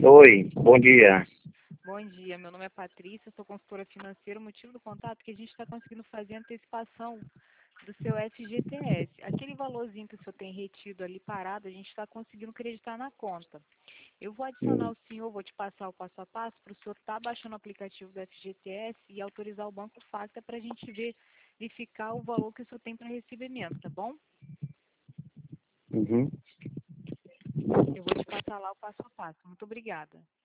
Oi, bom dia. Bom dia, meu nome é Patrícia, sou consultora financeira. O motivo do contato é que a gente está conseguindo fazer a antecipação do seu FGTS. Aquele valorzinho que o senhor tem retido ali parado, a gente está conseguindo creditar na conta. Eu vou adicionar Hum, o senhor, vou te passar o passo a passo para o senhor estar baixando o aplicativo do FGTS e autorizar o Banco Facta para a gente verificar o valor que o senhor tem para recebimento, tá bom? uhum. Eu vou te passar lá o passo a passo. Muito obrigada.